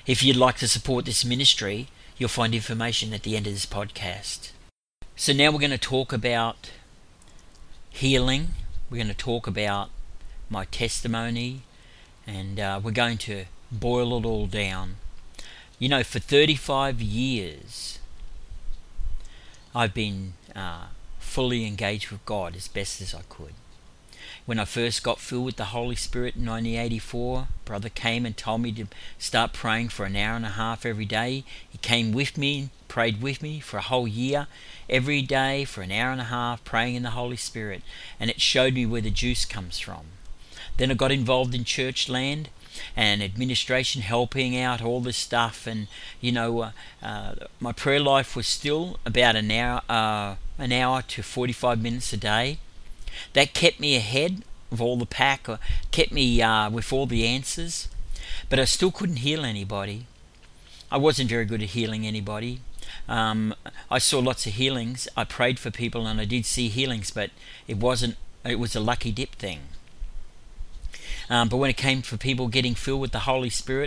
If you'd like to support this ministry, you'll find information at the end of this podcast. So now we're going to talk about healing. We're going to talk about my testimony, and we're going to boil it all down. You know, for 35 years, I've been fully engaged with God as best as I could. When I first got filled with the Holy Spirit in 1984, brother came and told me to start praying for an hour and a half every day. He came with me, prayed with me for a whole year, every day for an hour and a half, praying in the Holy Spirit. And it showed me where the juice comes from. Then I got involved in church land and administration, helping out all this stuff. And, my prayer life was still about an hour to 45 minutes a day. That kept me ahead of all the pack, or kept me with all the answers, but I still couldn't heal anybody. I wasn't very good at healing anybody. I saw lots of healings. I prayed for people and I did see healings, but it was a lucky dip thing. But when it came for people getting filled with the Holy Spirit,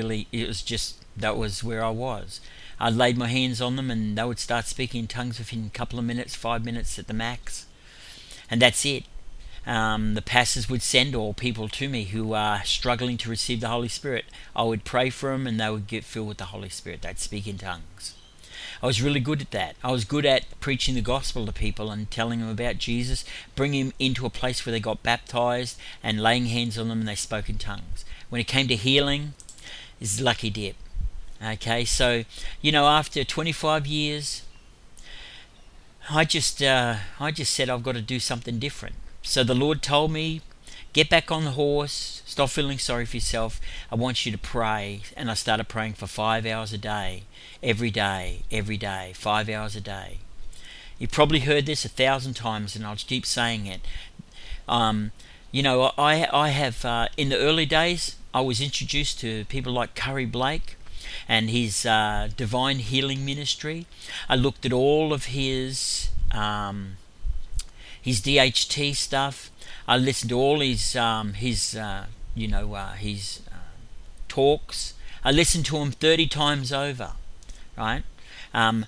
that was where I was. I laid my hands on them and they would start speaking in tongues within a couple of minutes, 5 minutes at the max. And that's it. The pastors would send all people to me who are struggling to receive the Holy Spirit. I would pray for them and they would get filled with the Holy Spirit. They'd speak in tongues. I was really good at that. I was good at preaching the gospel to people and telling them about Jesus, bringing them into a place where they got baptized and laying hands on them and they spoke in tongues. When it came to healing, it's lucky dip. Okay, so, after 25 years, I just said I've got to do something different. So the Lord told me, get back on the horse, stop feeling sorry for yourself. I want you to pray. And I started praying for 5 hours a day, every day, 5 hours a day. You've probably heard this 1,000 times and I'll keep saying it. I have, in the early days, I was introduced to people like Curry Blake and his divine healing ministry. I looked at all of his DHT stuff. I listened to all his talks. I listened to him 30 times over, right? And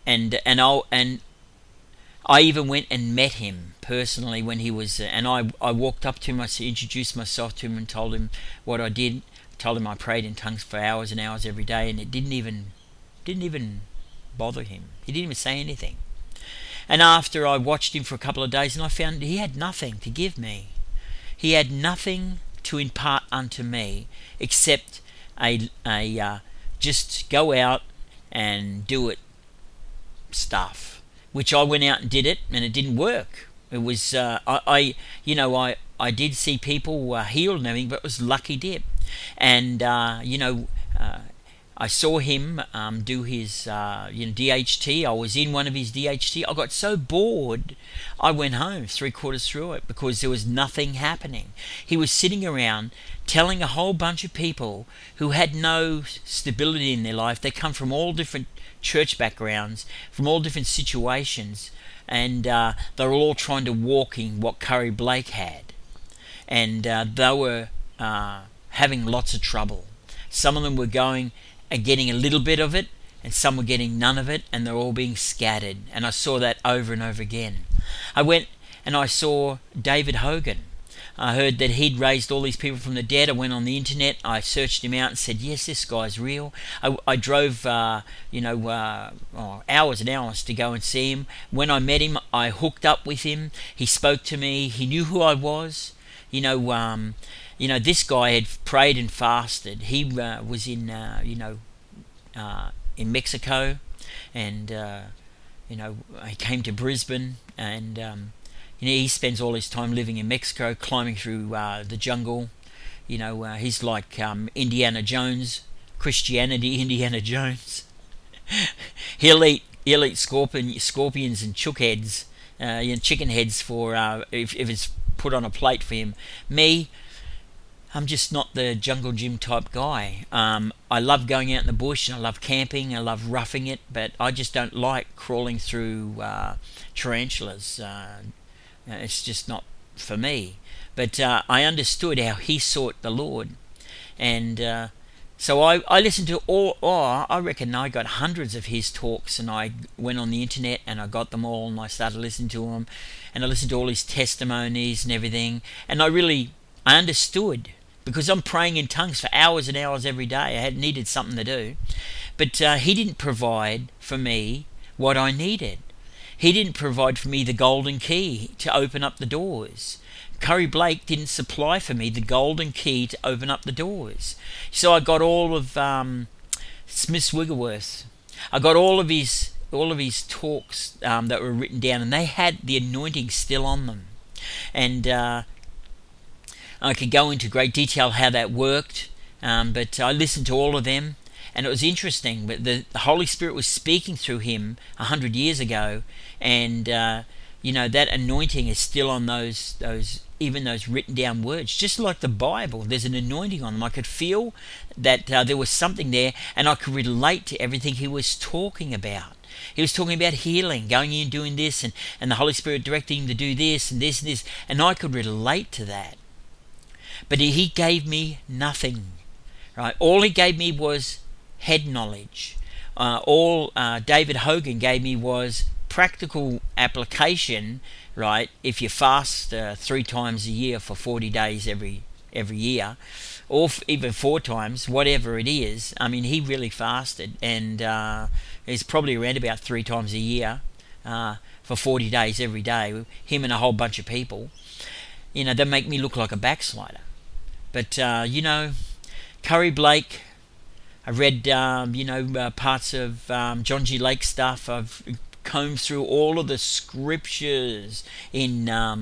I even went and met him personally when he was, and I walked up to him. I introduced myself to him and told him what I did. Told him I prayed in tongues for hours and hours every day, and it didn't even bother him. He didn't even say anything. And after I watched him for a couple of days, and I found he had nothing to give me. He had nothing to impart unto me except just go out and do it stuff, which I went out and did it, and it didn't work. It was I did see people healed and everything, but it was lucky dip. And I saw him do his DHT. I was in one of his DHT. I got so bored I went home 3/4 through it because there was nothing happening. He was sitting around telling a whole bunch of people who had no stability in their life. They come from all different church backgrounds, from all different situations, and they were all trying to walk in what Curry Blake had. And they were having lots of trouble. Some of them were going and getting a little bit of it, and some were getting none of it, and they're all being scattered. And I saw that over and over again. I went and I saw David Hogan. I heard that he'd raised all these people from the dead. I went on the internet. I searched him out and said, yes, this guy's real. I drove, hours and hours to go and see him. When I met him, I hooked up with him. He spoke to me. He knew who I was. This guy had prayed and fasted. He was in Mexico, and he came to Brisbane, and he spends all his time living in Mexico, climbing through the jungle. He's like Indiana Jones, Christianity, Indiana Jones. He'll eat scorpions and chook heads, chicken heads for if it's put on a plate for him. Me, I'm just not the jungle gym type guy. I love going out in the bush and I love camping. I love roughing it, but I just don't like crawling through tarantulas. It's just not for me. But I understood how he sought the Lord, and So I listened to I reckon I got hundreds of his talks, and I went on the internet and I got them all, and I started listening to them, and I listened to all his testimonies and everything, and I understood, because I'm praying in tongues for hours and hours every day. I had needed something to do, but he didn't provide for me what I needed. He didn't provide for me the golden key to open up the doors. Curry Blake didn't supply for me the golden key to open up the doors. So I got all of Smith Wigglesworth. I got all of his talks that were written down, and they had the anointing still on them. And I could go into great detail how that worked, but I listened to all of them, and it was interesting. But the Holy Spirit was speaking through him 100 years ago, and that anointing is still on those written down words, just like the Bible. There's an anointing on them. I could feel that there was something there, and I could relate to everything he was talking about. He was talking about healing, going in and doing this, and the Holy Spirit directing him to do this and this and this, and I could relate to that. But he gave me nothing, right? All he gave me was head knowledge. All David Hogan gave me was practical application, right? If you fast 3 times a year for 40 days every year, or even 4 times, whatever it is. I mean, he really fasted, and it's probably around about 3 times a year for 40 days every day. Him and a whole bunch of people. They make me look like a backslider. But Curry Blake. I read parts of John G. Lake stuff. I've combed through all of the scriptures in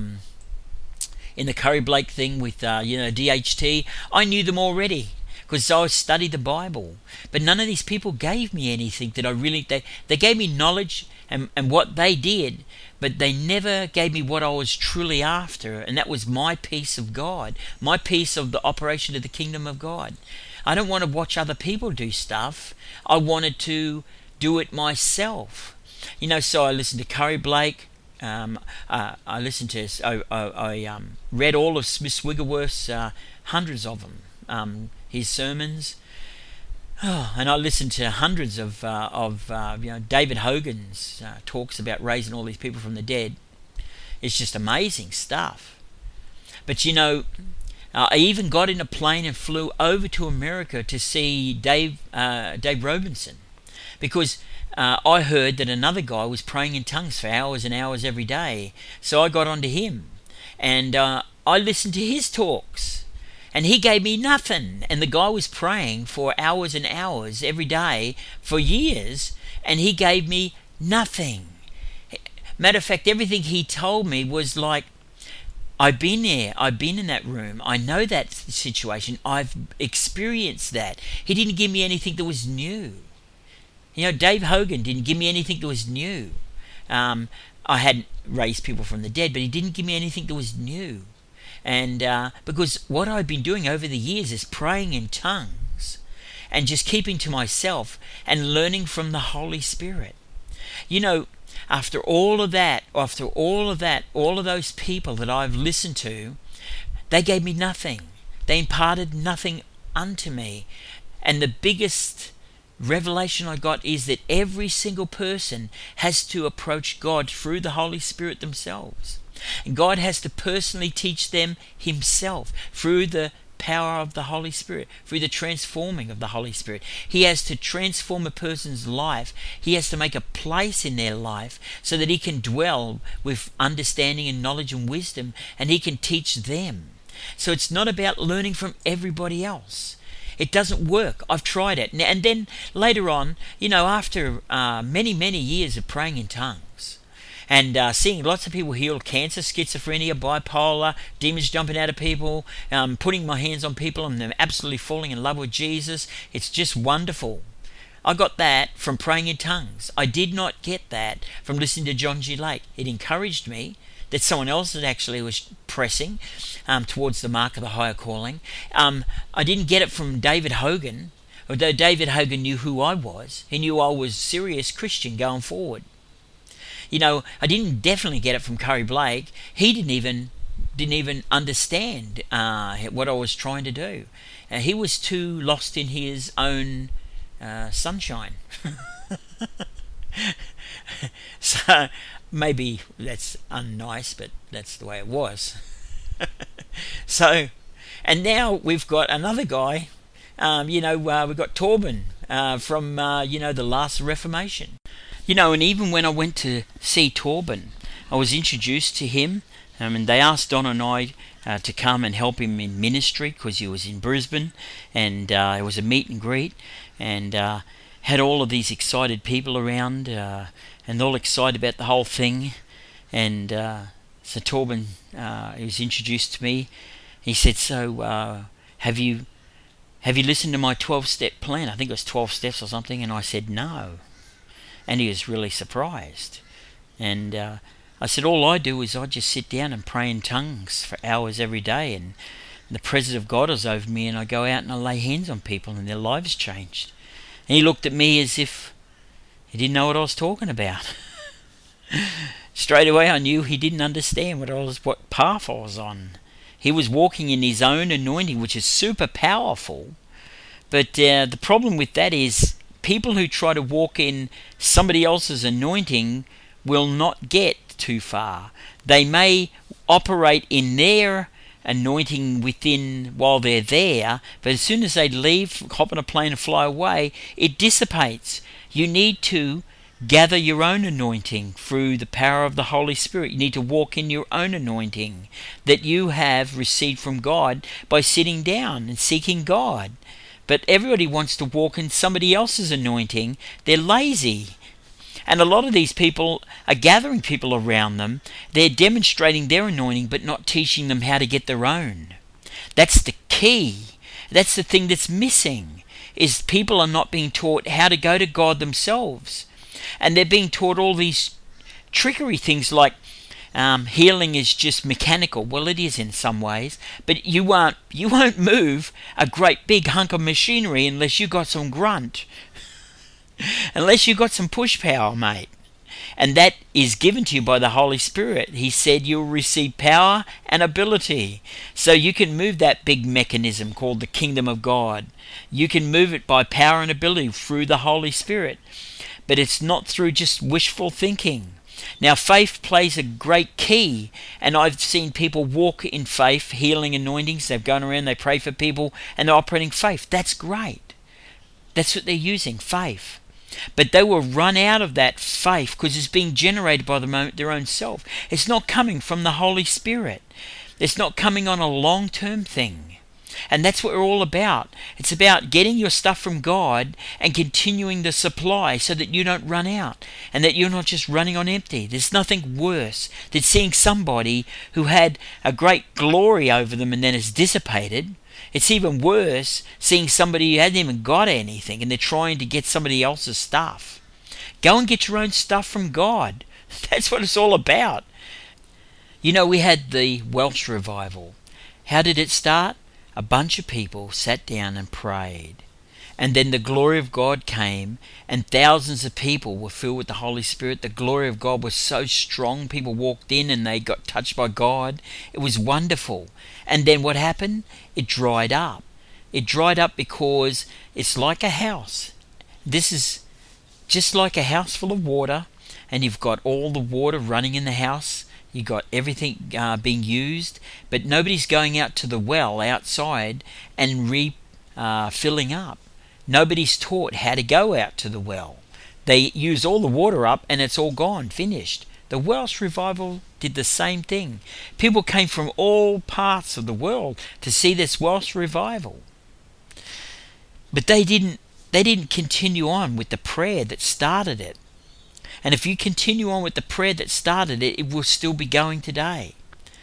the Curry Blake thing with DHT. I knew them already because I studied the Bible. But none of these people gave me anything that I really... They gave me knowledge and what they did, but they never gave me what I was truly after, and that was my peace of God, my peace of the operation of the kingdom of God. I don't want to watch other people do stuff. I wanted to do it myself. So I listened to Curry Blake. I read all of Smith Wigglesworth's, hundreds of them, his sermons. And I listened to hundreds of David Hogan's talks about raising all these people from the dead. It's just amazing stuff. But I even got in a plane and flew over to America to see Dave Robinson, because I heard that another guy was praying in tongues for hours and hours every day. So I got onto him, and I listened to his talks. And he gave me nothing. And the guy was praying for hours and hours every day for years, and he gave me nothing. Matter of fact, everything he told me was like, I've been there. I've been in that room. I know that situation. I've experienced that. He didn't give me anything that was new. Dave Hogan didn't give me anything that was new. I had raised people from the dead, but he didn't give me anything that was new. And because what I've been doing over the years is praying in tongues and just keeping to myself and learning from the Holy Spirit. After all of those people that I've listened to, they gave me nothing. They imparted nothing unto me. And the biggest revelation I got is that every single person has to approach God through the Holy Spirit themselves. And God has to personally teach them himself through the power of the Holy Spirit, through the transforming of the Holy Spirit. He has to transform a person's life. He has to make a place in their life so that he can dwell with understanding and knowledge and wisdom, and he can teach them. So it's not about learning from everybody else. It doesn't work. I've tried it. And then later on, after many, many years of praying in tongues, and seeing lots of people healed, cancer, schizophrenia, bipolar, demons jumping out of people, putting my hands on people and them absolutely falling in love with Jesus. It's just wonderful. I got that from praying in tongues. I did not get that from listening to John G. Lake. It encouraged me that someone else that actually was pressing towards the mark of the higher calling. I didn't get it from David Hogan, although David Hogan knew who I was. He knew I was a serious Christian going forward. I didn't definitely get it from Curry Blake. He didn't even understand what I was trying to do. He was too lost in his own sunshine. So maybe that's unnice, but that's the way it was. So, and now we've got another guy. We've got Torben from the last Reformation. And even when I went to see Torben, I was introduced to him, and they asked Don and I to come and help him in ministry because he was in Brisbane, and it was a meet and greet, and had all of these excited people around, and all excited about the whole thing. And so Torben, he was introduced to me. He said, "So have you listened to my 12-step plan?" I think it was 12 steps or something. And I said, "No." And he was really surprised. And I said, "All I do is I just sit down and pray in tongues for hours every day, and the presence of God is over me, and I go out and I lay hands on people and their lives changed." And he looked at me as if he didn't know what I was talking about. Straight away I knew he didn't understand what path I was on. He was walking in his own anointing, which is super powerful. But the problem with that is people who try to walk in somebody else's anointing will not get too far. They may operate in their anointing within while they're there, but as soon as they leave, hop on a plane and fly away, it dissipates. You need to gather your own anointing through the power of the Holy Spirit. You need to walk in your own anointing that you have received from God by sitting down and seeking God. But everybody wants to walk in somebody else's anointing. They're lazy. And a lot of these people are gathering people around them. They're demonstrating their anointing but not teaching them how to get their own. That's the key. That's the thing that's missing, is people are not being taught how to go to God themselves. And they're being taught all these trickery things like healing is just mechanical. Well, it is in some ways, but you won't move a great big hunk of machinery unless you got some grunt. Unless you got some push power, mate. And that is given to you by the Holy Spirit. He said you'll receive power and ability. So you can move that big mechanism called the kingdom of God. You can move it by power and ability through the Holy Spirit. But it's not through just wishful thinking. Now, faith plays a great key, and I've seen people walk in faith, healing anointings. They've gone around, they pray for people, and they're operating faith. That's great. That's what they're using, faith. But they will run out of that faith because it's being generated by their own self. It's not coming from the Holy Spirit. It's not coming on a long-term thing. And that's what we're all about. It's about getting your stuff from God and continuing the supply so that you don't run out and that you're not just running on empty. There's nothing worse than seeing somebody who had a great glory over them and then it's dissipated. It's even worse seeing somebody who hasn't even got anything and they're trying to get somebody else's stuff. Go and get your own stuff from God. That's what it's all about. We had the Welsh revival. How did it start? A bunch of people sat down and prayed. And then the glory of God came and thousands of people were filled with the Holy Spirit. The glory of God was so strong. People walked in and they got touched by God. It was wonderful. And then what happened? It dried up. It dried up because it's like a house. This is just like a house full of water, and you've got all the water running in the house. You've got everything being used, but nobody's going out to the well outside and filling up. Nobody's taught how to go out to the well. They use all the water up and it's all gone, finished. The Welsh revival did the same thing. People came from all parts of the world to see this Welsh revival. But they didn't continue on with the prayer that started it. And if you continue on with the prayer that started it, it will still be going today.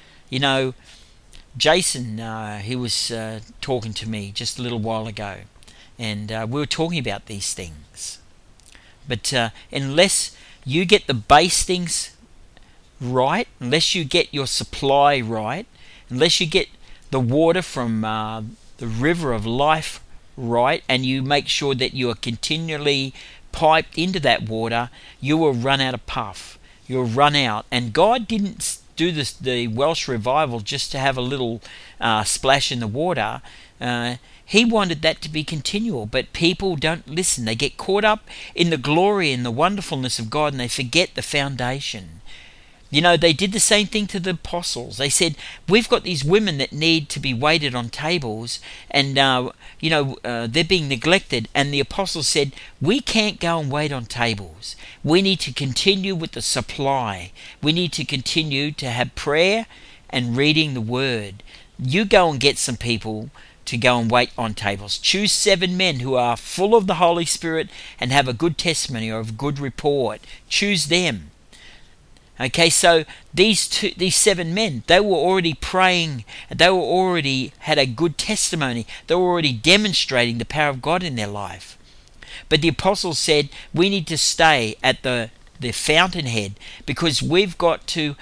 Jason, he was talking to me just a little while ago, and we were talking about these things. But unless you get the base things right, unless you get your supply right, unless you get the water from the river of life right, and you make sure that you are continually piped into that water, you will run out of puff. You'll run out. And God didn't do the Welsh revival just to have a little splash in the water. He wanted that to be continual, but people don't listen. They get caught up in the glory and the wonderfulness of God, and they forget the foundation. They did the same thing to the apostles. They said, we've got these women that need to be waited on tables, and they're being neglected. And the apostles said, we can't go and wait on tables. We need to continue with the supply. We need to continue to have prayer and reading the word. You go and get some people to go and wait on tables. Choose 7 men who are full of the Holy Spirit and have a good testimony or a good report. Choose them. Okay, so these 7 men, they were already praying. They were already had a good testimony. They were already demonstrating the power of God in their life. But the apostles said, we need to stay at the fountainhead, because we've got to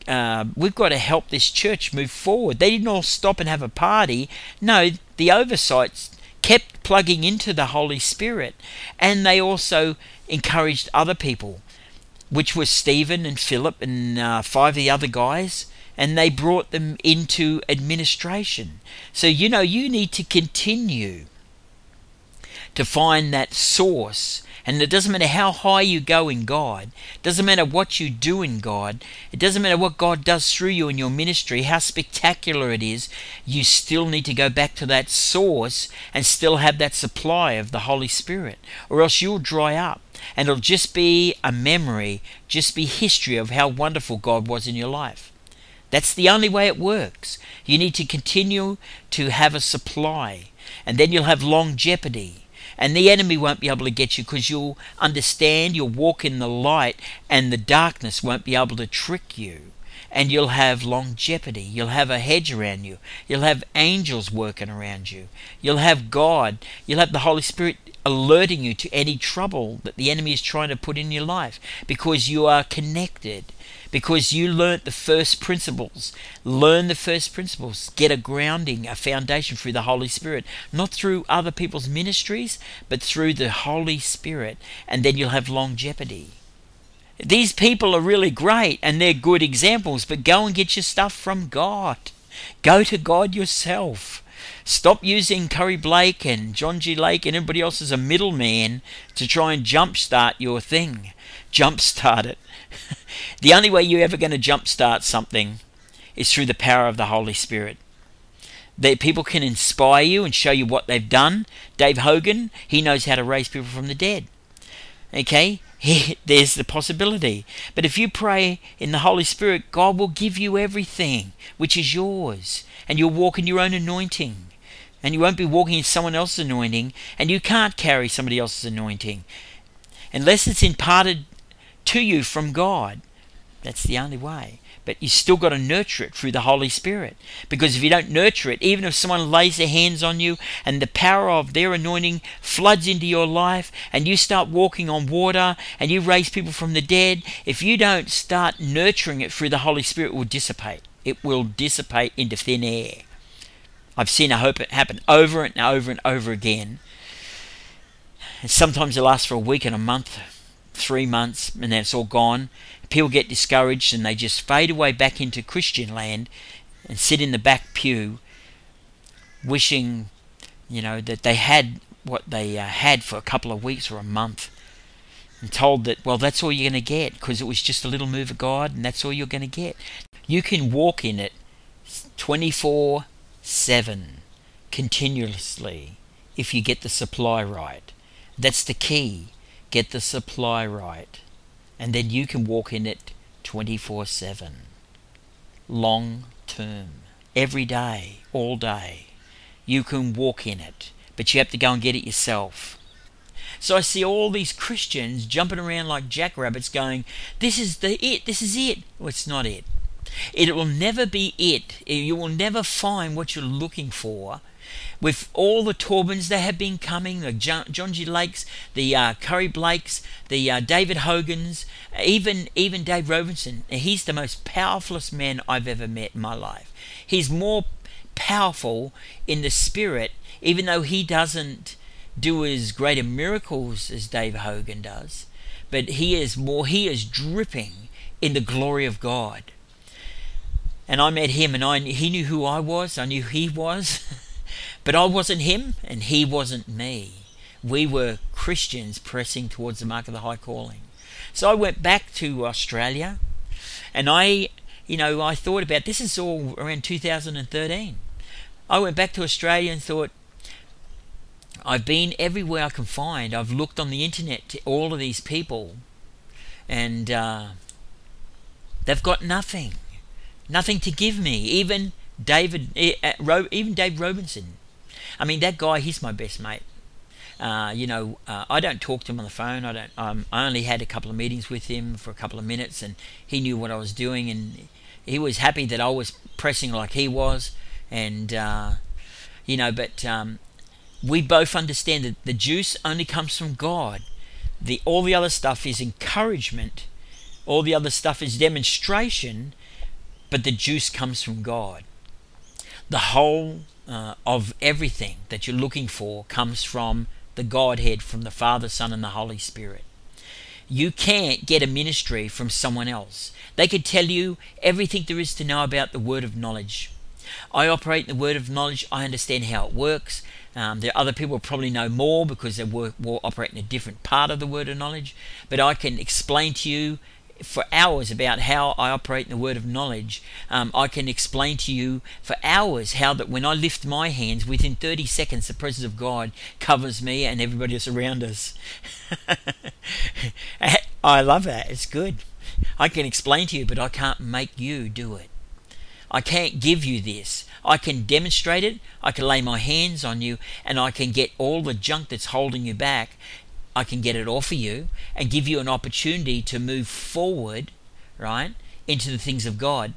help this church move forward. They didn't all stop and have a party. No, the oversights kept plugging into the Holy Spirit, and they also encouraged other people, which was Stephen and Philip and 5 of the other guys, and they brought them into administration. So you need to continue to find that source. And it doesn't matter how high you go in God. It doesn't matter what you do in God. It doesn't matter what God does through you in your ministry, how spectacular it is. You still need to go back to that source and still have that supply of the Holy Spirit, or else you'll dry up. And it'll just be a memory, just be history of how wonderful God was in your life. That's the only way it works. You need to continue to have a supply, and then you'll have longevity. And the enemy won't be able to get you, because you'll understand, you'll walk in the light, and the darkness won't be able to trick you. And you'll have longevity. You'll have a hedge around you. You'll have angels working around you. You'll have God. You'll have the Holy Spirit alerting you to any trouble that the enemy is trying to put in your life, because you are connected, because you learnt the first principles. Learn the first principles. Get a grounding, a foundation through the Holy Spirit, not through other people's ministries, but through the Holy Spirit, and then you'll have longevity. These people are really great and they're good examples, but go and get your stuff from God. Go to God yourself. Stop using Curry Blake and John G. Lake and everybody else as a middleman to try and jumpstart your thing. Jumpstart it. The only way you're ever going to jumpstart something is through the power of the Holy Spirit. That people can inspire you and show you what they've done. Dave Hogan, he knows how to raise people from the dead. Okay? There's the possibility. But if you pray in the Holy Spirit, God will give you everything which is yours. And you'll walk in your own anointing. And you won't be walking in someone else's anointing. And you can't carry somebody else's anointing unless it's imparted to you from God. That's the only way. But you still got to nurture it through the Holy Spirit. Because if you don't nurture it, even if someone lays their hands on you and the power of their anointing floods into your life and you start walking on water and you raise people from the dead, if you don't start nurturing it through the Holy Spirit, it will dissipate. It will dissipate into thin air. I've seen it happen over and over and over again. And sometimes it lasts for a week and a month, 3 months, and then it's all gone. People get discouraged and they just fade away back into Christian land and sit in the back pew wishing, that they had what they had for a couple of weeks or a month, and told that, well, that's all you're going to get because it was just a little move of God and that's all you're going to get. You can walk in it 24/7 continuously if you get the supply right. That's the key. Get the supply right. And then you can walk in it 24/7. Long term. Every day. All day. You can walk in it. But you have to go and get it yourself. So I see all these Christians jumping around like jackrabbits going, this is it. This is it. Well, it's not it. It will never be it. You will never find what you're looking for. With all the Torbins that have been coming, the John G. Lakes, the Curry Blakes, the David Hogans, even Dave Robinson, he's the most powerfulest man I've ever met in my life. He's more powerful in the spirit, even though he doesn't do as great a miracles as Dave Hogan does. But he is dripping in the glory of God. And I met him and he knew who I was, I knew who he was. But I wasn't him, and he wasn't me. We were Christians pressing towards the mark of the high calling. So I went back to Australia, and I thought about, this is all around 2013. I went back to Australia and thought, I've been everywhere I can find. I've looked on the internet to all of these people, and they've got nothing to give me. Even Dave Robinson. I mean, that guy, he's my best mate. I don't talk to him on the phone. I only had a couple of meetings with him for a couple of minutes, and he knew what I was doing, and he was happy that I was pressing like he was, and we both understand that the juice only comes from God. All the other stuff is encouragement. All the other stuff is demonstration, but the juice comes from God. The whole of everything that you're looking for comes from the Godhead, from the Father, Son, and the Holy Spirit. You can't get a ministry from someone else. They could tell you everything there is to know about the word of knowledge. I operate in the word of knowledge. I understand how it works. There are other people who probably know more because they will operate in a different part of the word of knowledge. But I can explain to you for hours about how I operate in the word of knowledge. I can explain to you for hours how that when I lift my hands, within 30 seconds the presence of God covers me and everybody else around us. I love that. It's good. I can explain to you, but I can't make you do it. I can't give you this. I can demonstrate it. I can lay my hands on you, and I can get all the junk that's holding you back. I can get it off of you and give you an opportunity to move forward, right, into the things of God.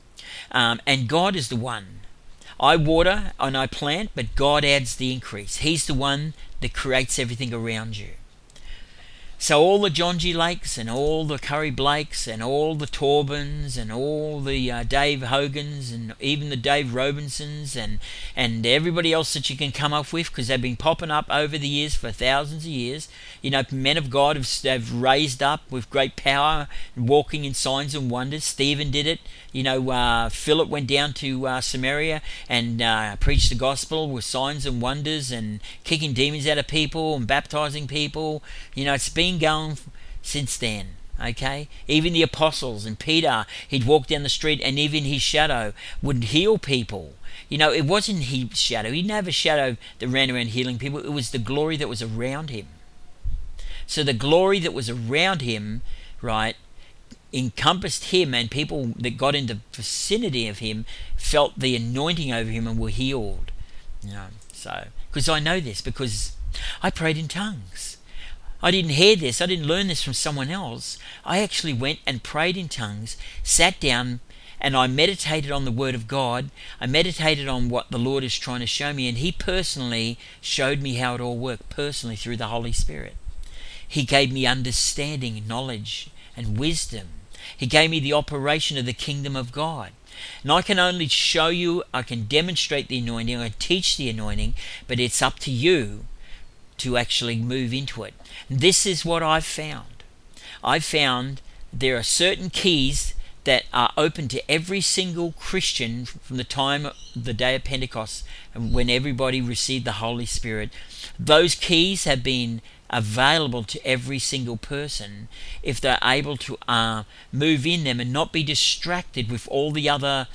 And God is the one. I water and I plant, but God adds the increase. He's the one that creates everything around you. So all the John G. Lakes and all the Curry Blakes and all the Torbins and all the Dave Hogans and even the Dave Robinsons and everybody else that you can come up with, because they've been popping up over the years for thousands of years. Men of God have raised up with great power, walking in signs and wonders. Stephen did it. Philip went down to Samaria and preached the gospel with signs and wonders and kicking demons out of people and baptizing people. It's been going since then. Okay, even the apostles and Peter, he'd walk down the street and even his shadow would heal people. It wasn't his shadow. He didn't have a shadow that ran around healing people. It was the glory that was around him. So the glory that was around him, right, encompassed him, and people that got in the vicinity of him felt the anointing over him and were healed. So because I know this, because I prayed in tongues. I didn't hear this. I didn't learn this from someone else. I actually went and prayed in tongues, sat down, and I meditated on the Word of God. I meditated on what the Lord is trying to show me, and He personally showed me how it all worked, personally through the Holy Spirit. He gave me understanding, knowledge, and wisdom. He gave me the operation of the kingdom of God. And I can only show you, I can demonstrate the anointing, I can teach the anointing, but it's up to you to actually move into it. This is what I've found. I've found there are certain keys that are open to every single Christian from the time of the day of Pentecost, when everybody received the Holy Spirit. Those keys have been available to every single person if they're able to move in them and not be distracted with all the other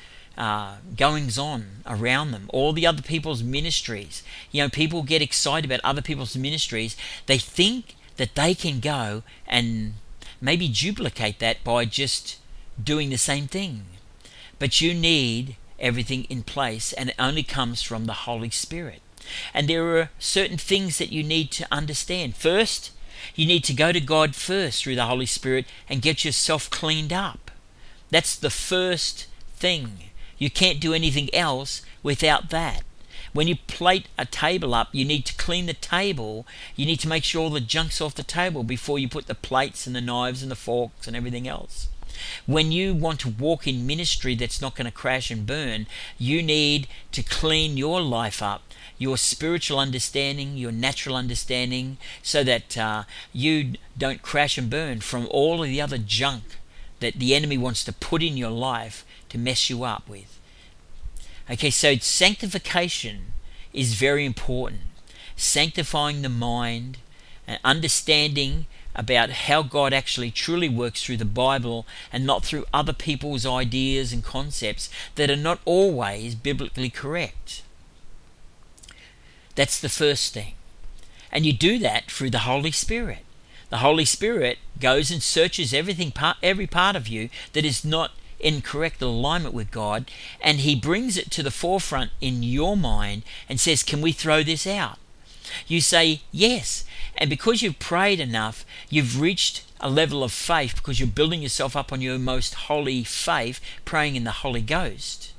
goings on around them, all the other people's ministries. People get excited about other people's ministries. They think that they can go and maybe duplicate that by just doing the same thing. But you need everything in place, and it only comes from the Holy Spirit. And there are certain things that you need to understand. First, you need to go to God first through the Holy Spirit and get yourself cleaned up. That's the first thing. You can't do anything else without that. When you plate a table up, you need to clean the table. You need to make sure all the junk's off the table before you put the plates and the knives and the forks and everything else. When you want to walk in ministry that's not going to crash and burn, you need to clean your life up, your spiritual understanding, your natural understanding, so that you don't crash and burn from all of the other junk that the enemy wants to put in your life to mess you up with. Okay, so sanctification is very important. Sanctifying the mind and understanding about how God actually truly works through the Bible and not through other people's ideas and concepts that are not always biblically correct. That's the first thing. And you do that through the Holy Spirit. The Holy Spirit goes and searches every part of you that is not in correct alignment with God, and He brings it to the forefront in your mind and says, can we throw this out? You say yes, and because you've prayed enough, you've reached a level of faith because you're building yourself up on your most holy faith, praying in the Holy Ghost.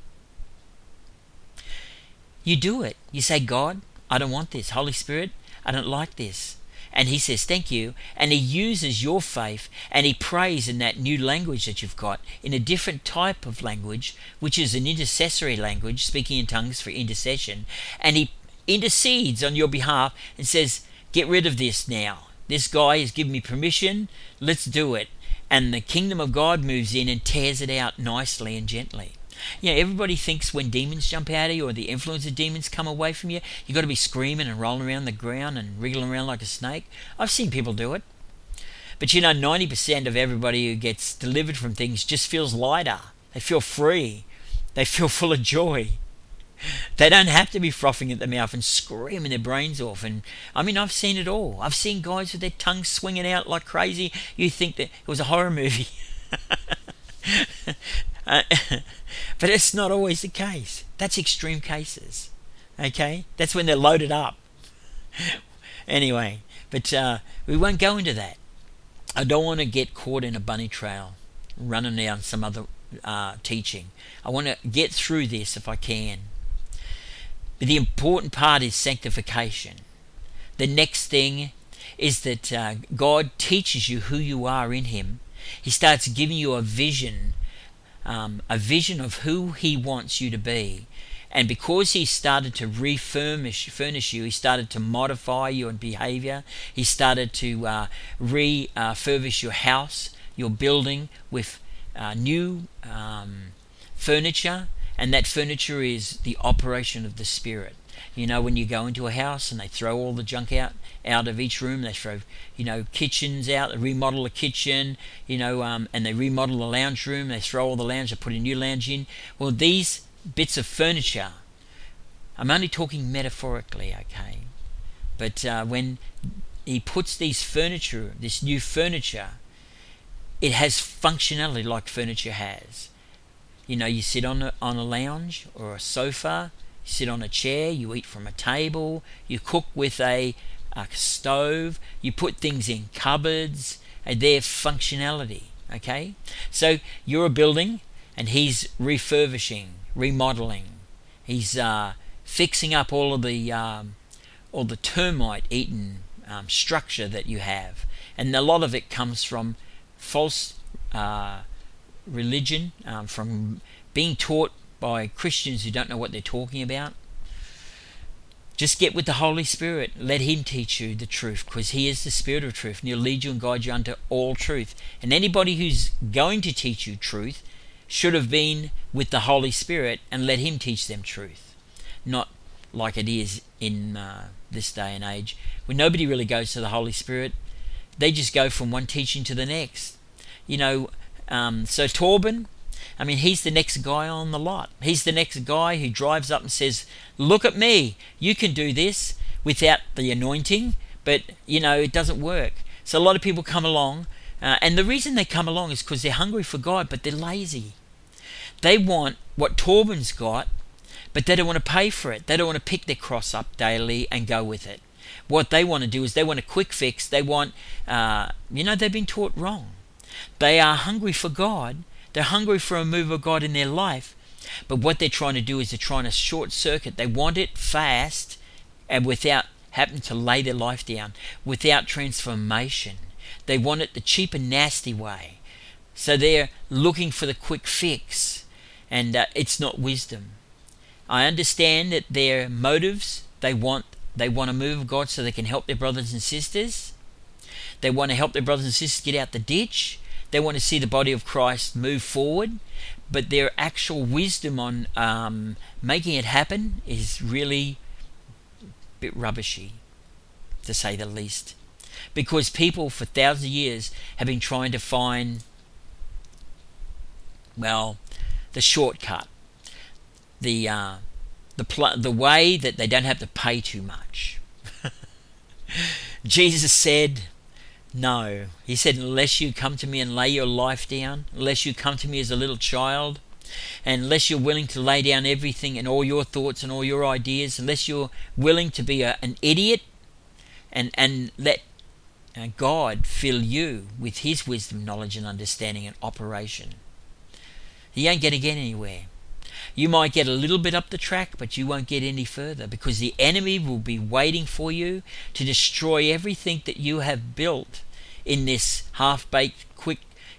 You do it. You say, God, I don't want this. Holy Spirit, I don't like this. And He says, thank you. And He uses your faith and He prays in that new language that you've got, in a different type of language, which is an intercessory language, speaking in tongues for intercession. And He intercedes on your behalf and says, get rid of this now. This guy has given me permission. Let's do it. And the kingdom of God moves in and tears it out nicely and gently. You know, everybody thinks when demons jump out of you or the influence of demons come away from you, you've got to be screaming and rolling around the ground and wriggling around like a snake. I've seen people do it. But you know, 90% of everybody who gets delivered from things just feels lighter. They feel free. They feel full of joy. They don't have to be frothing at the mouth and screaming their brains off. And I mean, I've seen it all. I've seen guys with their tongues swinging out like crazy. You think that it was a horror movie. But it's not always the case. That's extreme cases. Okay? That's when they're loaded up. Anyway, but we won't go into that. I don't want to get caught in a bunny trail running down some other teaching. I want to get through this if I can. But the important part is sanctification. The next thing is that God teaches you who you are in Him. He starts giving you a vision of who He wants you to be. And because He started to furnish you, He started to modify your behavior. He started to refurbish your house, your building with new furniture. And that furniture is the operation of the Spirit. You know, when you go into a house and they throw all the junk out of each room, they throw, kitchens out, they remodel a kitchen, and they remodel the lounge room, they throw all the lounge, they put a new lounge in. Well, these bits of furniture, I'm only talking metaphorically, okay? But when He puts this new furniture, it has functionality like furniture has. You sit on a lounge or a sofa, you sit on a chair, you eat from a table, you cook with a stove, you put things in cupboards, and their functionality, okay? So you're a building and He's refurbishing, remodeling. He's fixing up all the termite-eaten structure that you have. And a lot of it comes from false religion, from being taught by Christians who don't know what they're talking about. Just get with the Holy Spirit. Let Him teach you the truth, because He is the Spirit of truth, and He'll lead you and guide you unto all truth. And anybody who's going to teach you truth should have been with the Holy Spirit and let Him teach them truth. Not like it is in this day and age, when nobody really goes to the Holy Spirit. They just go from one teaching to the next. So Torben, he's the next guy on the lot. He's the next guy who drives up and says, look at me, you can do this without the anointing, but, it doesn't work. So a lot of people come along, and the reason they come along is because they're hungry for God, but they're lazy. They want what Torben's got, but they don't want to pay for it. They don't want to pick their cross up daily and go with it. What they want to do is they want a quick fix. They want, they've been taught wrong. They are hungry for God. They're hungry for a move of God in their life. But what they're trying to do is they're trying to short circuit. They want it fast and without having to lay their life down, without transformation. They want it the cheap and nasty way. So they're looking for the quick fix, and it's not wisdom. I understand that their motives, they want a move of God so they can help their brothers and sisters. They want to help their brothers and sisters get out the ditch. They want to see the body of Christ move forward. But their actual wisdom on making it happen is really bit rubbishy, to say the least. Because people for thousands of years have been trying to find, well, the shortcut, the way that they don't have to pay too much. Jesus said, no. He said, unless you come to me and lay your life down, unless you come to me as a little child, and unless you're willing to lay down everything and all your thoughts and all your ideas, unless you're willing to be an idiot and let God fill you with his wisdom, knowledge and understanding and operation, you ain't going to get anywhere. You might get a little bit up the track, but you won't get any further, because the enemy will be waiting for you to destroy everything that you have built in this half-baked, quick,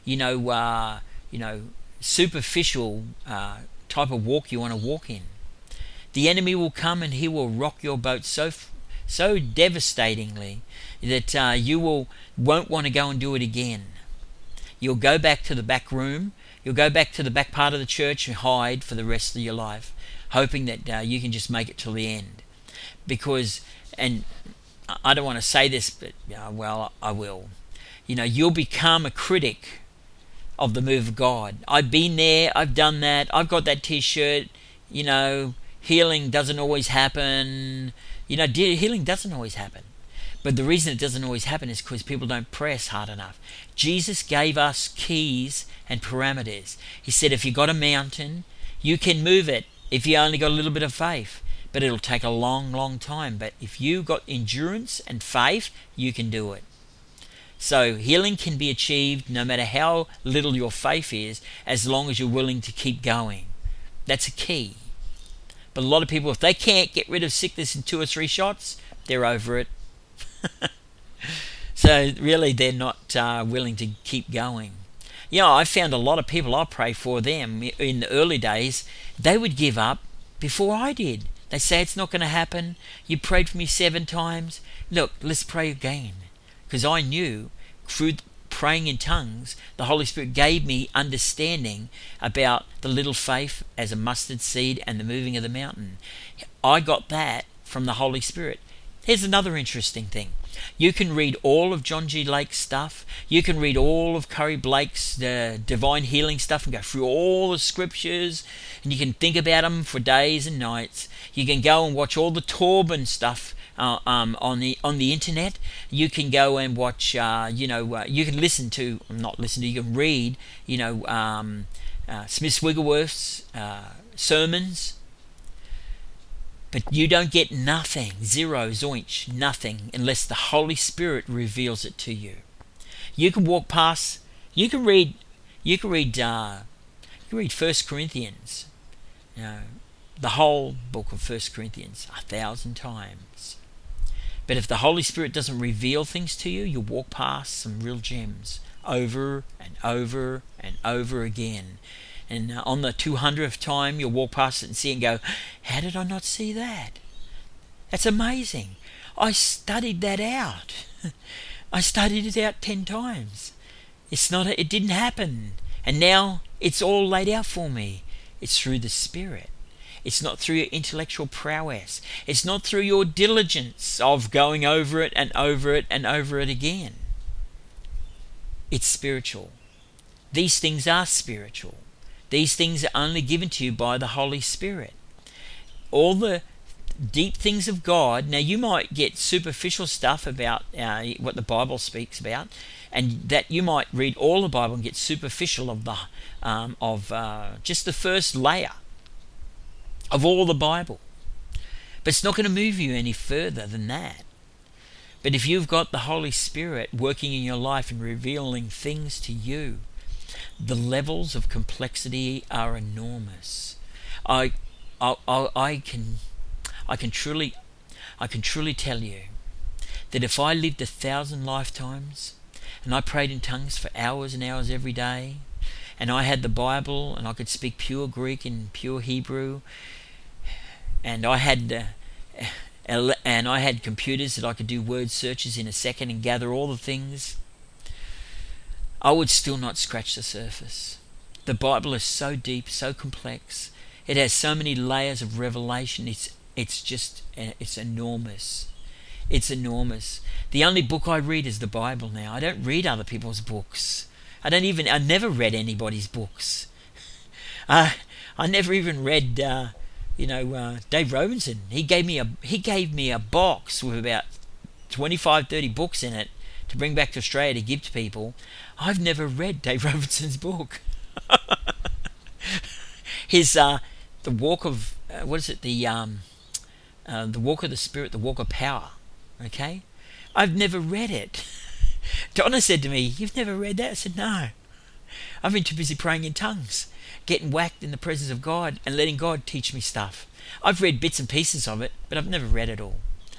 superficial type of walk you want to walk in. The enemy will come and he will rock your boat so devastatingly that you won't want to go and do it again. You'll go back to the back room. You'll go back to the back part of the church and hide for the rest of your life, hoping that you can just make it till the end. Because, and I don't want to say this, but well, I will. You'll become a critic of the move of God. I've been there. I've done that. I've got that T-shirt. Healing doesn't always happen. Healing doesn't always happen. But the reason it doesn't always happen is because people don't press hard enough. Jesus gave us keys and parameters. He said, if you got a mountain, you can move it if you only got a little bit of faith. But it'll take a long, long time. But if you got endurance and faith, you can do it. So healing can be achieved no matter how little your faith is, as long as you're willing to keep going. That's a key. But a lot of people, if they can't get rid of sickness in 2 or 3 shots, they're over it. So really they're not willing to keep going. I found a lot of people, I pray for them in the early days, they would give up before I did. They say it's not going to happen. You prayed for me 7 times. Look, let's pray again. Because I knew through praying in tongues, the Holy Spirit gave me understanding about the little faith as a mustard seed and the moving of the mountain. I got that from the Holy Spirit. Here's another interesting thing. You can read all of John G. Lake's stuff. You can read all of Curry Blake's divine healing stuff and go through all the scriptures, and you can think about them for days and nights. You can go and watch all the Torben stuff on the internet. You can go and watch. You can listen to, not listen to. You can read. Smith Wigglesworth's sermons. But you don't get nothing, zero, zoinch, nothing, unless the Holy Spirit reveals it to you. You can walk past. You can read 1 Corinthians, the whole book of 1 Corinthians 1,000 times. But if the Holy Spirit doesn't reveal things to you, you'll walk past some real gems over and over and over again. And on the 200th time, you'll walk past it and see it and go, how did I not see that? That's amazing. I studied that out. I studied it out 10 times. It didn't happen. And now it's all laid out for me. It's through the Spirit. It's not through your intellectual prowess. It's not through your diligence of going over it and over it and over it again. It's spiritual. These things are spiritual. These things are only given to you by the Holy Spirit. All the deep things of God. Now you might get superficial stuff about what the Bible speaks about, and that you might read all the Bible and get superficial of just the first layer of all the Bible. But it's not going to move you any further than that. But if you've got the Holy Spirit working in your life and revealing things to you, the levels of complexity are enormous. I can truly tell you that if I lived 1,000 lifetimes and I prayed in tongues for hours and hours every day, and I had the Bible and I could speak pure Greek and pure Hebrew, and I had computers that I could do word searches in a second and gather all the things, I would still not scratch the surface. The Bible is so deep, so complex. It has so many layers of revelation. It's it's enormous. It's enormous. The only book I read is the Bible now. I don't read other people's books. I never read anybody's books. I never even read Dave Robinson. He gave me a box with about 25, 30 books in it to bring back to Australia to give to people. I've never read Dave Robinson's book. His the walk of the walk of the Spirit, the walk of power. Okay, I've never read it. Donna said to me, "You've never read that?" I said, "No. I've been too busy praying in tongues, getting whacked in the presence of God and letting God teach me stuff. I've read bits and pieces of it, but I've never read it all.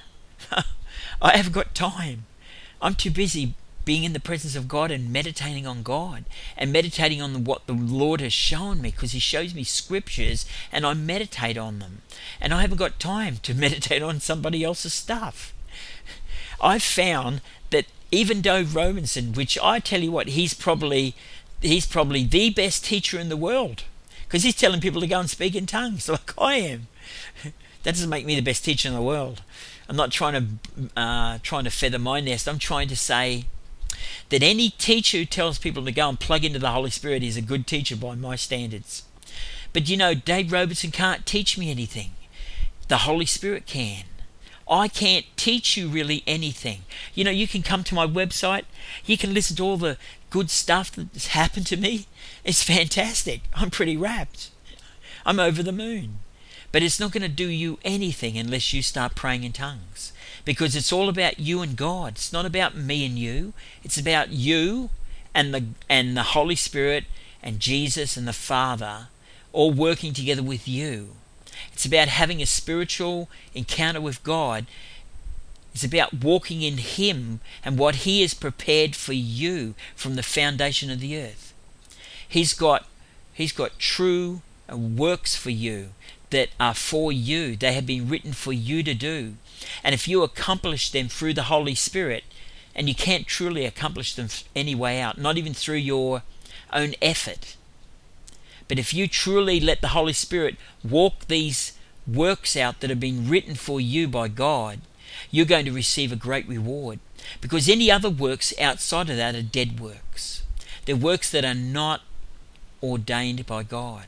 I haven't got time. I'm too busy being in the presence of God and meditating on God and meditating on what the Lord has shown me, because He shows me scriptures and I meditate on them. And I haven't got time to meditate on somebody else's stuff." I've found that even Dave Robinson, which I tell you what, he's probably the best teacher in the world, because he's telling people to go and speak in tongues like I am. That doesn't make me the best teacher in the world. I'm not trying to feather my nest. I'm trying to say that any teacher who tells people to go and plug into the Holy Spirit is a good teacher by my standards. But Dave Robinson can't teach me anything. The Holy Spirit can. I can't teach you really anything. You can come to my website. You can listen to all the good stuff that's happened to me. It's fantastic. I'm pretty rapt. I'm over the moon. But it's not going to do you anything unless you start praying in tongues. Because it's all about you and God. It's not about me and you. It's about you and the Holy Spirit and Jesus and the Father all working together with you. It's about having a spiritual encounter with God. It's about walking in Him and what He has prepared for you from the foundation of the earth. He's got true works for you that are for you. They have been written for you to do. And if you accomplish them through the Holy Spirit, and you can't truly accomplish them any way out, not even through your own effort, but if you truly let the Holy Spirit walk these works out that have been written for you by God, you're going to receive a great reward. Because any other works outside of that are dead works. They're works that are not ordained by God.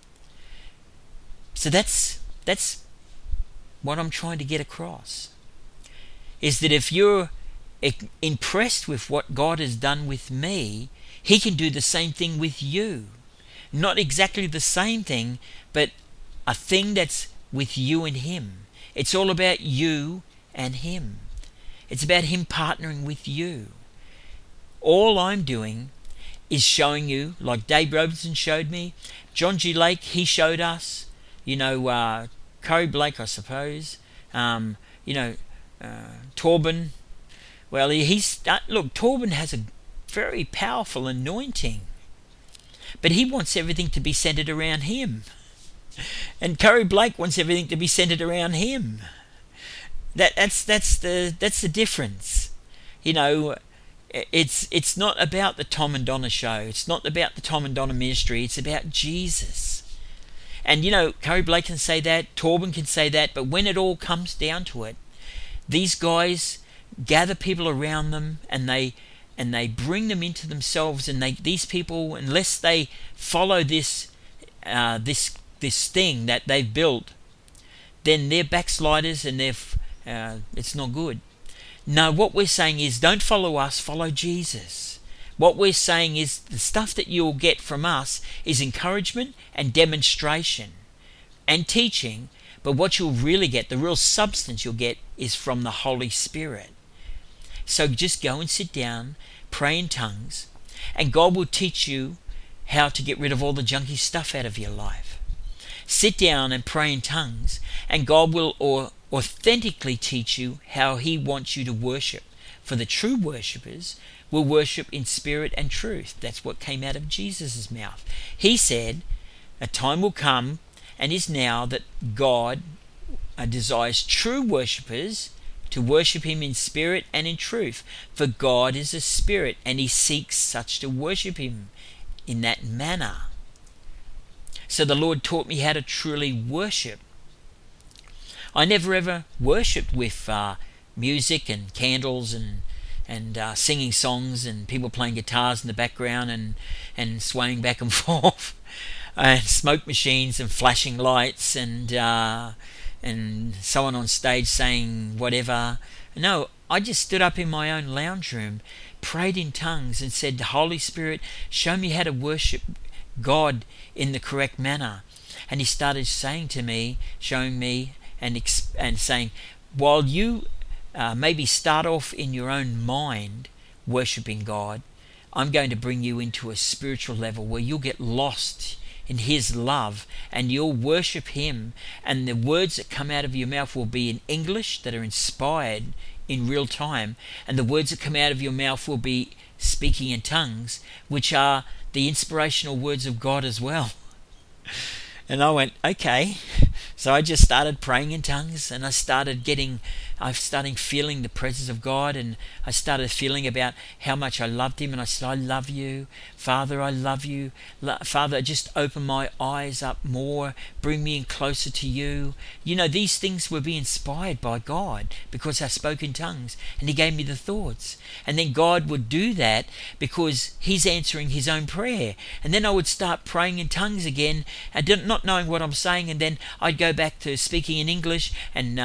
So that's what I'm trying to get across. Is that if you're impressed with what God has done with me, He can do the same thing with you. Not exactly the same thing, but a thing that's with you and Him. It's all about you and Him. It's about Him partnering with you. All I'm doing is showing you, like Dave Robinson showed me, John G. Lake, he showed us, Curry Blake, I suppose, Torben. Well, Torben has a very powerful anointing. But he wants everything to be centered around him. And Curry Blake wants everything to be centered around him. That's the difference. It's not about the Tom and Donna show. It's not about the Tom and Donna ministry. It's about Jesus. And Curry Blake can say that, Torben can say that, but when it all comes down to it, these guys gather people around them and they bring them into themselves, and these people, unless they follow this thing that they've built, then they're backsliders and it's not good. No, what we're saying is, don't follow us, follow Jesus. What we're saying is, the stuff that you'll get from us is encouragement and demonstration and teaching, but what you'll really get, the real substance you'll get, is from the Holy Spirit. So just go and sit down, pray in tongues, and God will teach you how to get rid of all the junky stuff out of your life. Sit down and pray in tongues, and God will authentically teach you how He wants you to worship. For the true worshippers will worship in spirit and truth. That's what came out of Jesus' mouth. He said, a time will come, and is now, that God desires true worshippers to worship Him in spirit and in truth. For God is a spirit, and He seeks such to worship Him in that manner. So the Lord taught me how to truly worship. I never ever worshipped with music and candles and singing songs and people playing guitars in the background and swaying back and forth, and smoke machines and flashing lights and someone on stage saying whatever. No, I just stood up in my own lounge room, prayed in tongues, and said, Holy Spirit, show me how to worship God in the correct manner. And he started saying to me, showing me and saying, while you maybe start off in your own mind worshipping God, I'm going to bring you into a spiritual level where you'll get lost in his love and you'll worship him, and the words that come out of your mouth will be in English that are inspired in real time, and the words that come out of your mouth will be speaking in tongues, which are the inspirational words of God as well. And I went, okay. So I just started praying in tongues, and I started feeling the presence of God, and I started feeling about how much I loved him, and I said, I love you, Father, I love you. Father, just open my eyes up more, bring me in closer to you. You know, these things were being inspired by God because I spoke in tongues, and he gave me the thoughts. And then God would do that because he's answering his own prayer. And then I would start praying in tongues again, and not knowing what I'm saying, and then I'd go back to speaking in English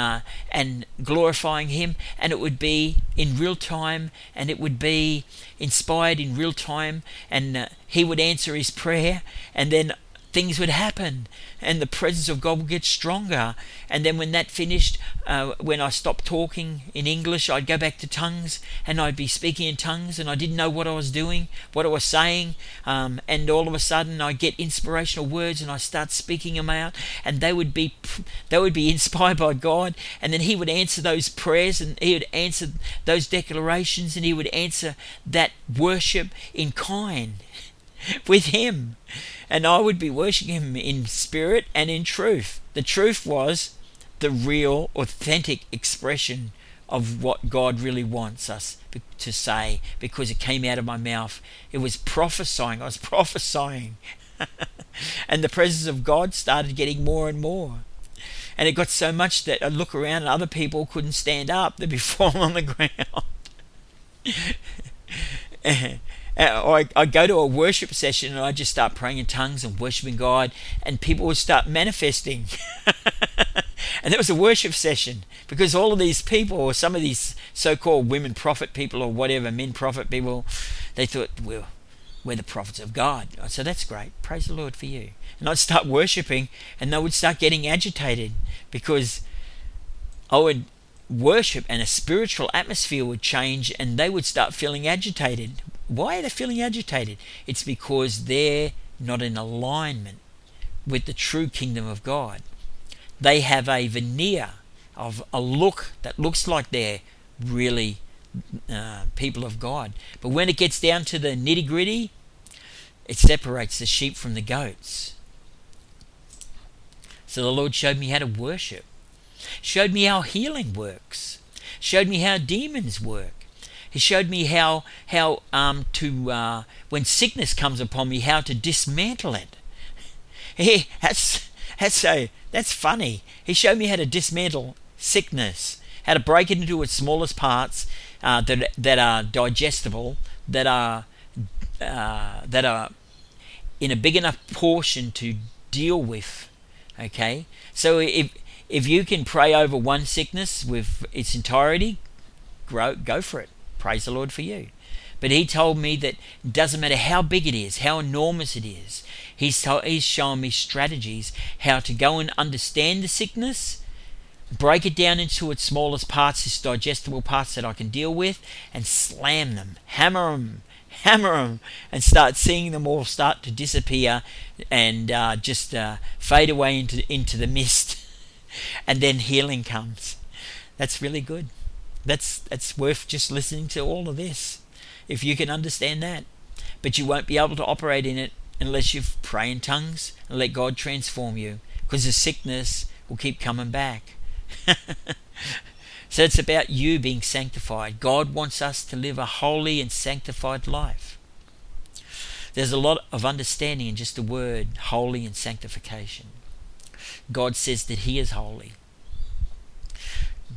and glorifying him, and it would be in real time, and it would be inspired in real time, and he would answer his prayer, and then things would happen, and the presence of God would get stronger. And then when that finished, when I stopped talking in English, I'd go back to tongues, and I'd be speaking in tongues, and I didn't know what I was doing, what I was saying, and all of a sudden I get inspirational words, and I start speaking them out, and they would be inspired by God, and then he would answer those prayers, and he would answer those declarations, and he would answer that worship in kind with him, and I would be worshiping him in spirit and in truth. The truth was the real, authentic expression of what God really wants us to say, because it came out of my mouth. It was prophesying. I was prophesying. And the presence of God started getting more and more. And it got so much that I'd look around and other people couldn't stand up. They'd be falling on the ground. Or I'd go to a worship session and I'd just start praying in tongues and worshiping God, and people would start manifesting. And it was a worship session because all of these people, or some of these so-called women prophet people or whatever, men prophet people, they thought, well, we're the prophets of God. So that's great. Praise the Lord for you. And I'd start worshiping, and they would start getting agitated because I would worship and a spiritual atmosphere would change, and they would start feeling agitated. Why are they feeling agitated? It's because they're not in alignment with the true kingdom of God. They have a veneer of a look that looks like they're really people of God. But when it gets down to the nitty-gritty, it separates the sheep from the goats. So the Lord showed me how to worship. Showed me how healing works. Showed me how demons work. He showed me how when sickness comes upon me, how to dismantle it. That's funny. He showed me how to dismantle sickness, how to break it into its smallest parts that are digestible, that are in a big enough portion to deal with. Okay, so if you can pray over one sickness with its entirety, go for it. Praise the Lord for you. But he told me that it doesn't matter how big it is, how enormous it is. He's shown me strategies how to go and understand the sickness, break it down into its smallest parts, its digestible parts that I can deal with, and slam them, hammer them, and start seeing them all start to disappear and just fade away into the mist. And then healing comes. That's really good. That's worth just listening to all of this, if you can understand that. But you won't be able to operate in it unless you pray in tongues and let God transform you, because the sickness will keep coming back. So it's about you being sanctified. God wants us to live a holy and sanctified life. There's a lot of understanding in just the word holy and sanctification. God says that he is holy.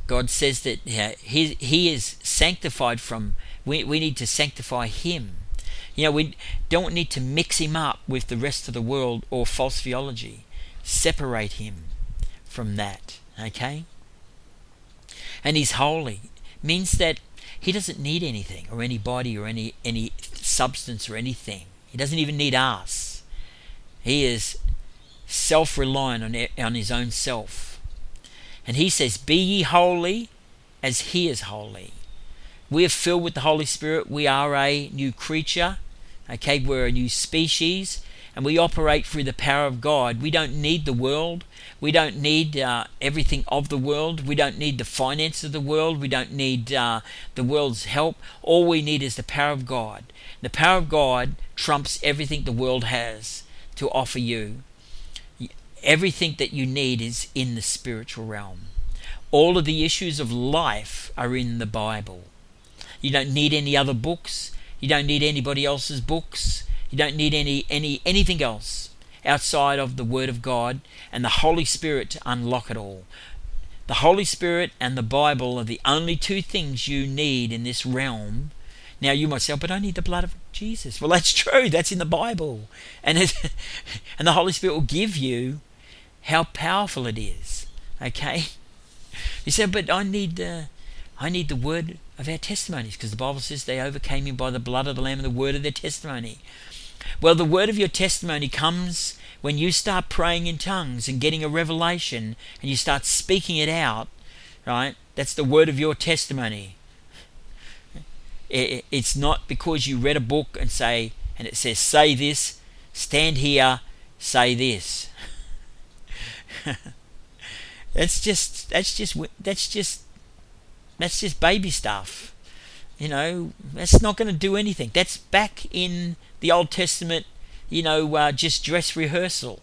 God says that he is sanctified from. We need to sanctify him. We don't need to mix him up with the rest of the world or false theology. Separate him from that. Okay? And he's holy. Means that he doesn't need anything or anybody or any substance or anything. He doesn't even need us. He is self-reliant on his own self. And he says, be ye holy as he is holy. We are filled with the Holy Spirit. We are a new creature. Okay, we're a new species. And we operate through the power of God. We don't need the world. We don't need everything of the world. We don't need the finance of the world. We don't need the world's help. All we need is the power of God. The power of God trumps everything the world has to offer you. Everything that you need is in the spiritual realm. All of the issues of life are in the Bible. You don't need any other books. You don't need anybody else's books. You don't need anything else outside of the Word of God and the Holy Spirit to unlock it all. The Holy Spirit and the Bible are the only two things you need in this realm. Now you might say, but I need the blood of Jesus. Well, that's true. That's in the Bible. And the Holy Spirit will give you how powerful it is. Okay? You say, but I need the word of our testimonies, because the Bible says they overcame him by the blood of the Lamb and the word of their testimony. Well, the word of your testimony comes when you start praying in tongues and getting a revelation and you start speaking it out, right? That's the word of your testimony. It's not because you read a book and it says, say this, stand here, say this. That's just baby stuff. That's not going to do anything. That's back in the Old Testament, just dress rehearsal.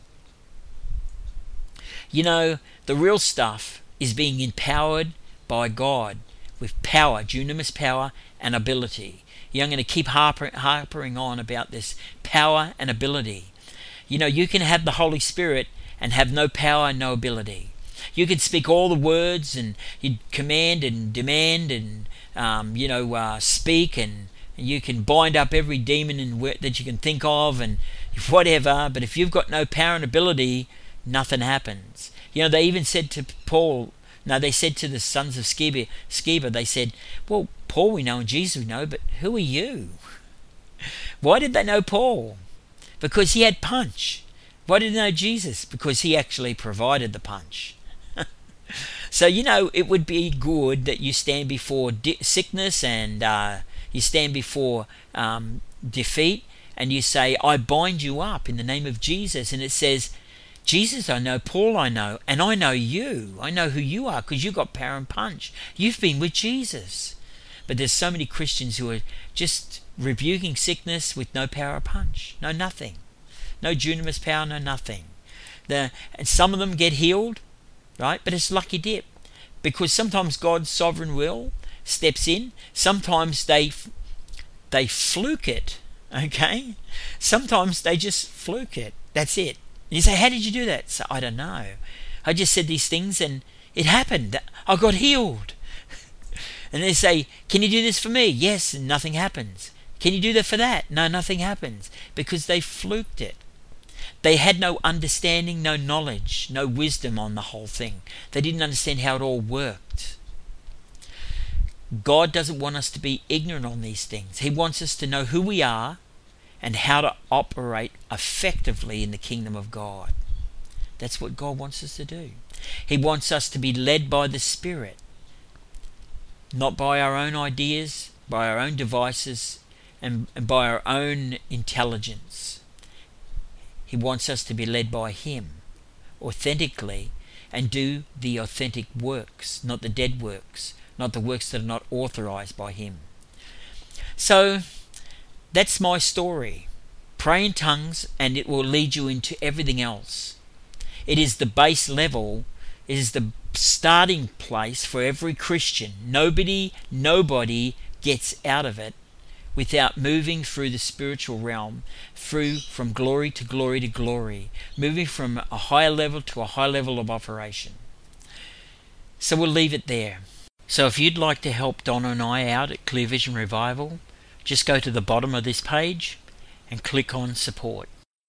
The real stuff is being empowered by God with power, dunamis power and ability. I'm going to keep harping on about this power and ability. You can have the Holy Spirit and have no power and no ability. You can speak all the words and you command and demand and speak, and you can bind up every demon that you can think of and whatever. But if you've got no power and ability, nothing happens. They even said to Paul. No, they said to the sons of Sceva, they said, well, Paul we know and Jesus we know, but who are you? Why did they know Paul? Because he had punch. Why did they know Jesus? Because he actually provided the punch. So, it would be good that you stand before sickness and you stand before defeat and you say, I bind you up in the name of Jesus. And it says, Jesus I know, Paul I know, and I know you. I know who you are because you've got power and punch. You've been with Jesus. But there's so many Christians who are just rebuking sickness with no power or punch. No nothing. No dunamis power, no nothing. And some of them get healed, right? But it's lucky dip. Because sometimes God's sovereign will steps in. Sometimes they fluke it, okay? Sometimes they just fluke it. That's it. You say, how did you do that? So, I don't know. I just said these things and it happened. I got healed. And they say, can you do this for me? Yes, and nothing happens. Can you do that for that? No, nothing happens. Because they fluked it. They had no understanding, no knowledge, no wisdom on the whole thing. They didn't understand how it all worked. God doesn't want us to be ignorant on these things. He wants us to know who we are and how to operate effectively in the kingdom of God. That's what God wants us to do. He wants us to be led by the Spirit, not by our own ideas, by our own devices, and by our own intelligence. He wants us to be led by Him authentically and do the authentic works, not the dead works, not the works that are not authorized by Him. So that's my story. Pray in tongues and it will lead you into everything else. It is the base level. It is the starting place for every Christian. Nobody gets out of it without moving through the spiritual realm, from glory to glory to glory, moving from a higher level to a higher level of operation. So we'll leave it there. So if you'd like to help Donna and I out at Clear Vision Revival, just go to the bottom of this page and click on support.